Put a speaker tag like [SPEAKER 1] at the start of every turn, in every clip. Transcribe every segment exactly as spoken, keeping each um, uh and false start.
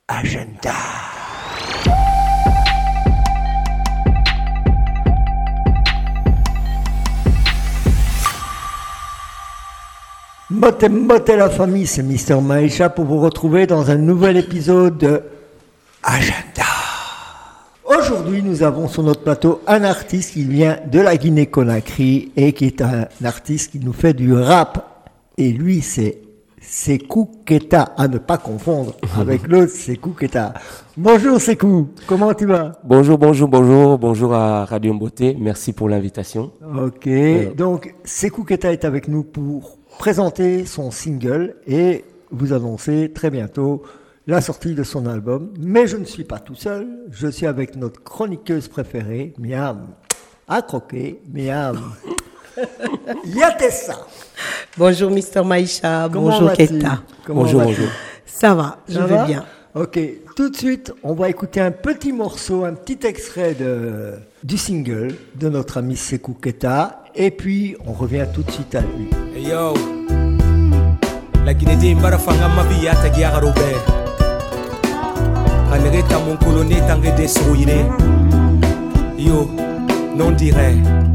[SPEAKER 1] Agenda. Motte motte la famille, c'est Mister Maïcha pour vous retrouver dans un nouvel épisode de Agenda. Aujourd'hui, nous avons sur notre plateau un artiste qui vient de la Guinée-Conakry et qui est un artiste qui nous fait du rap. Et lui, c'est Sékou Keita, à ne pas confondre avec l'autre Sékou Keita. Bonjour Sékou, comment tu vas?
[SPEAKER 2] Bonjour, bonjour, bonjour, bonjour à Radio Mboté, merci pour l'invitation.
[SPEAKER 1] Ok, Alors. donc Sékou Keita est avec nous pour présenter son single et vous annoncer très bientôt la sortie de son album. Mais je ne suis pas tout seul, je suis avec notre chroniqueuse préférée, Miam. À croquer, Miam. Yatessa.
[SPEAKER 3] Bonjour Mister Maïcha,
[SPEAKER 1] Comment
[SPEAKER 3] bonjour
[SPEAKER 1] vas-tu?
[SPEAKER 3] Keita.
[SPEAKER 1] Comment
[SPEAKER 2] bonjour,
[SPEAKER 1] vas-tu?
[SPEAKER 2] bonjour.
[SPEAKER 3] Ça va, je
[SPEAKER 1] Ça
[SPEAKER 3] vais
[SPEAKER 1] va
[SPEAKER 3] bien.
[SPEAKER 1] Ok, tout de suite, on va écouter un petit morceau, un petit extrait de, du single de notre ami Sékou Keita, et puis on revient tout de suite à lui.
[SPEAKER 4] Hey yo, la Guinée Mbarafanga Mabia Tagiara Robert. Anereta mon coloné tangé des souillés. Yo, non dirait.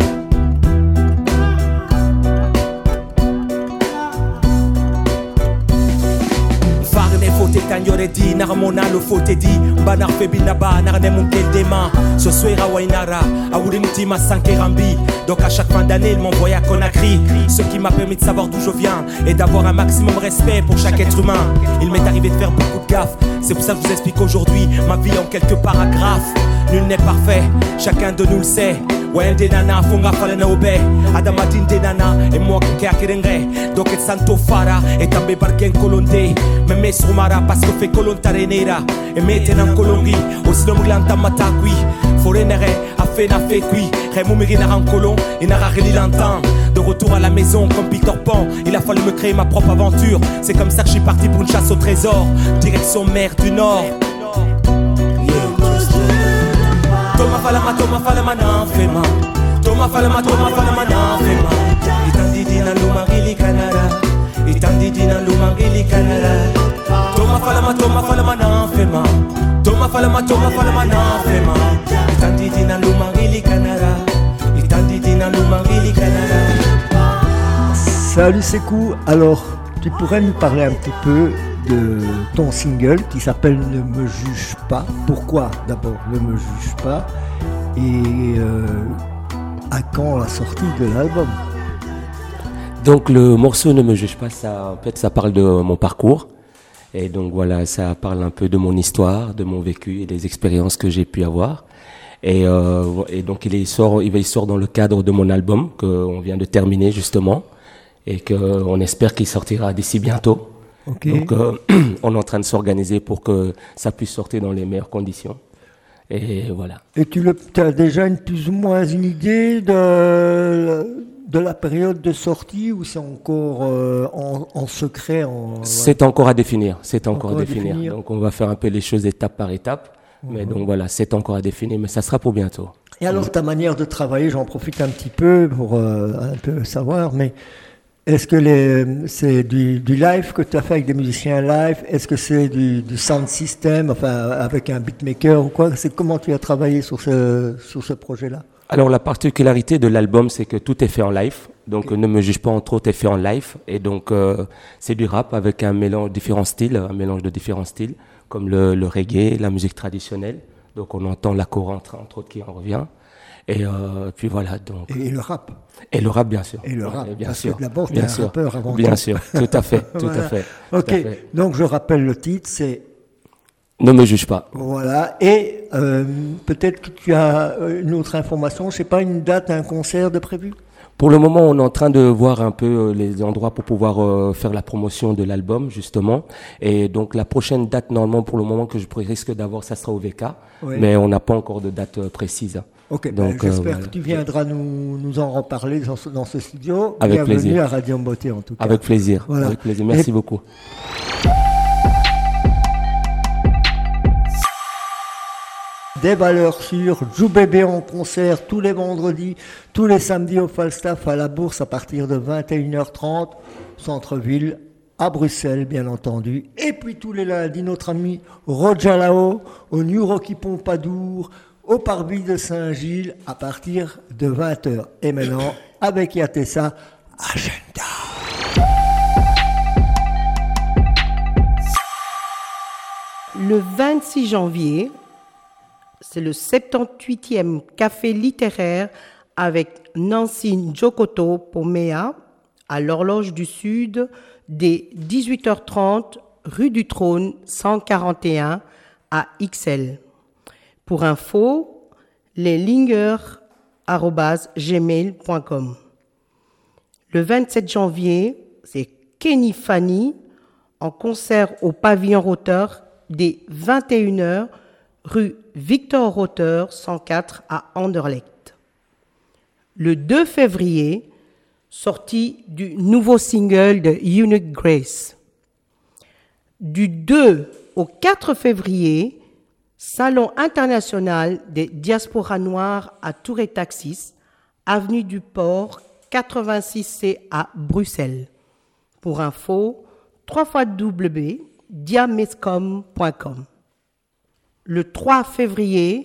[SPEAKER 4] Tanyore di naramona lo fote di banar febina ba narne mon tel dema ce soir à Wainara à Wurimti ma Sankerambi. Donc à chaque fin d'année il m'envoie à Conakry, ce qui m'a permis de savoir d'où je viens et d'avoir un maximum de respect pour chaque être humain. Il m'est arrivé de faire beaucoup de gaffes, c'est pour ça que je vous explique aujourd'hui ma vie en quelques paragraphes. Nul n'est parfait, chacun de nous le sait. Ouais, des nanas, fonga falena obe, Adamadine des nanas, et moi qui akirenge. Donc et santo fara, et tambe bargen kolonde, me mes rumara parce que fait kolontarenera, et mette en Colombie, au slumglanta matakui, forenere, a fait na fait kui, remumiri na en colon, et n'a rareli l'entend. De retour à la maison comme Peter Pan, il a fallu me créer ma propre aventure. C'est comme ça que je suis parti pour une chasse au trésor, direction mer du Nord. Toma falama, toma falama na fema. Toma falama, toma falama na fema. Itandidi na lumangili Canada. Itandidi na lumangili Canada. Toma falama, toma falama na fema. Toma falama, toma falama na fema. Itandidi na lumangili Canada. Itandidi na lumangili Canada.
[SPEAKER 1] Salut Sékou, alors tu pourrais nous parler un petit peu de ton single qui s'appelle Ne me juge pas. Pourquoi d'abord Ne me juge pas et euh, à quand la sortie de l'album?
[SPEAKER 2] Donc le morceau Ne me juge pas, ça, en fait, ça parle de mon parcours. Et donc voilà, ça parle un peu de mon histoire, de mon vécu et des expériences que j'ai pu avoir. Et, euh, et donc il, est, il, sort, il sort dans le cadre de mon album qu'on vient de terminer justement. Et qu'on espère qu'il sortira d'ici bientôt. Okay. Donc, euh, on est en train de s'organiser pour que ça puisse sortir dans les meilleures conditions. Et voilà.
[SPEAKER 1] Et tu le, as déjà une, plus ou moins une idée de, de la période de sortie ou c'est encore euh, en, en secret en,
[SPEAKER 2] C'est ouais. encore à définir. C'est encore, encore à, définir. à définir. Donc, on va faire un peu les choses étape par étape. Mmh. Mais donc voilà, c'est encore à définir, mais ça sera pour bientôt.
[SPEAKER 1] Et alors, ta manière de travailler, j'en profite un petit peu pour euh, un peu savoir, mais est-ce que les, c'est du, du live que tu as fait avec des musiciens live? Est-ce que c'est du, du sound system, enfin avec un beatmaker ou quoi? C'est comment tu as travaillé sur ce, sur ce projet-là?
[SPEAKER 2] Alors la particularité de l'album, c'est que tout est fait en live. Donc okay. Ne me juge pas, entre autres, est fait en live. Et donc euh, c'est du rap avec un mélange de différents styles, un mélange de différents styles, comme le, le reggae, la musique traditionnelle. Donc on entend la chorale entre, entre autres qui en revient. Et euh, puis voilà donc.
[SPEAKER 1] Et le rap.
[SPEAKER 2] Et le rap bien sûr.
[SPEAKER 1] Et le rap.
[SPEAKER 2] Ouais, bien
[SPEAKER 1] parce
[SPEAKER 2] sûr.
[SPEAKER 1] Que d'abord t'es
[SPEAKER 2] bien
[SPEAKER 1] un
[SPEAKER 2] sûr.
[SPEAKER 1] rappeur avant
[SPEAKER 2] Bien
[SPEAKER 1] tout.
[SPEAKER 2] sûr. Tout à fait. Tout
[SPEAKER 1] voilà.
[SPEAKER 2] à fait.
[SPEAKER 1] Ok.
[SPEAKER 2] Tout à fait.
[SPEAKER 1] Donc je rappelle le titre, c'est.
[SPEAKER 2] Ne me juge pas.
[SPEAKER 1] Voilà. Et euh, peut-être que tu as une autre information. Je sais pas, une date, un concert de prévu.
[SPEAKER 2] Pour le moment, on est en train de voir un peu les endroits pour pouvoir euh, faire la promotion de l'album, justement. Et donc, la prochaine date, normalement, pour le moment, que je risque d'avoir, ça sera au V K. Oui. Mais on n'a pas encore de date euh, précise.
[SPEAKER 1] Ok,
[SPEAKER 2] donc,
[SPEAKER 1] ben, j'espère
[SPEAKER 2] euh, voilà.
[SPEAKER 1] que tu viendras nous, nous en reparler dans ce, dans ce studio.
[SPEAKER 2] Avec
[SPEAKER 1] Bienvenue
[SPEAKER 2] plaisir.
[SPEAKER 1] à Radio Mboté, en tout cas.
[SPEAKER 2] Avec plaisir.
[SPEAKER 1] Voilà.
[SPEAKER 2] Avec plaisir. Merci
[SPEAKER 1] Et...
[SPEAKER 2] beaucoup.
[SPEAKER 1] Des valeurs sûres, Jou Bébé en concert tous les vendredis, tous les samedis au Falstaff à la Bourse à partir de vingt et une heures trente, centre-ville à Bruxelles, bien entendu. Et puis tous les lundis, notre ami Roger Lao, au New Rocky Pompadour, au Parvis de Saint-Gilles, à partir de vingt heures. Et maintenant, avec Yatessa, Agenda.
[SPEAKER 3] Le vingt-six janvier, c'est le soixante-dix-huitième café littéraire avec Nancy Njokoto Pomea à l'Horloge du Sud dès dix-huit heures trente rue du Trône cent quarante et un à Ixelles. Pour info, leslinger arobase gmail point com. Le vingt-sept janvier, c'est Kenny Fanny en concert au Pavillon Rotter dès vingt et une heures rue Victor Rotter cent quatre à Anderlecht. Le deux février, sortie du nouveau single de Unique Grace. Du deux au quatre février, Salon international des diasporas noires à Tour et Taxis, avenue du Port, quatre-vingt-six C à Bruxelles. Pour info, w w w point diamescom point com. Le trois février,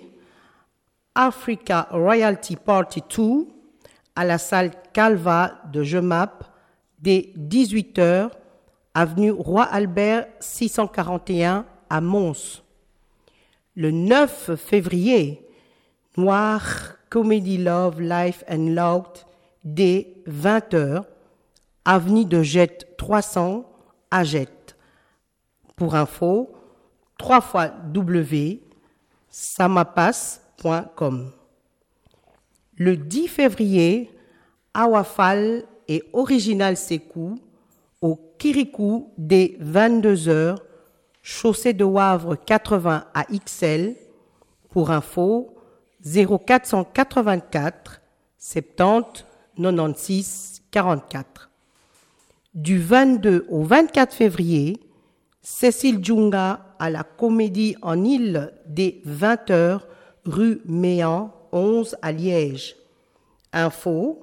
[SPEAKER 3] Africa Royalty Party deux à la salle Calva de Jemap dès dix-huit heures, avenue Roi Albert six cent quarante et un à Mons. Le neuf février, Noir Comedy Love Life and Loud dès vingt heures, avenue de Jette trois cents à Jette. Pour info, w w w point samapas point com. Le dix février, Awafal et Original Sekou au Kirikou dès vingt-deux heures, chaussée de Wavre quatre-vingts à Ixelles. Pour info, zéro quatre cent quatre-vingt-quatre soixante-dix quatre-vingt-seize quarante-quatre. Du vingt-deux au vingt-quatre février, Cécile Djunga à la Comédie en Île dès vingt heures, rue Méan onze à Liège. Info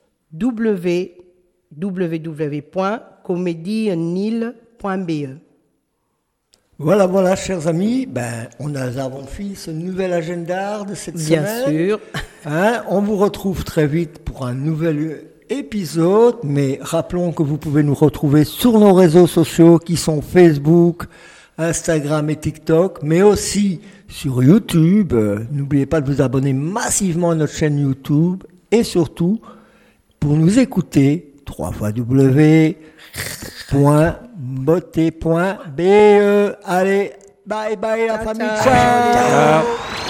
[SPEAKER 3] w w w point comédie en île point b e.
[SPEAKER 1] Voilà, voilà, chers amis, ben, on a, nous avons fini ce nouvel agenda de cette
[SPEAKER 3] Bien
[SPEAKER 1] semaine.
[SPEAKER 3] Bien sûr.
[SPEAKER 1] Hein, on vous retrouve très vite pour un nouvel épisode, mais rappelons que vous pouvez nous retrouver sur nos réseaux sociaux qui sont Facebook, Instagram et TikTok, mais aussi sur YouTube. Euh, n'oubliez pas de vous abonner massivement à notre chaîne YouTube et surtout, pour nous écouter, w w w point boté point b e. Allez, bye bye la
[SPEAKER 3] Ciao,
[SPEAKER 1] famille,
[SPEAKER 3] ciao.
[SPEAKER 1] ciao.
[SPEAKER 2] Ciao.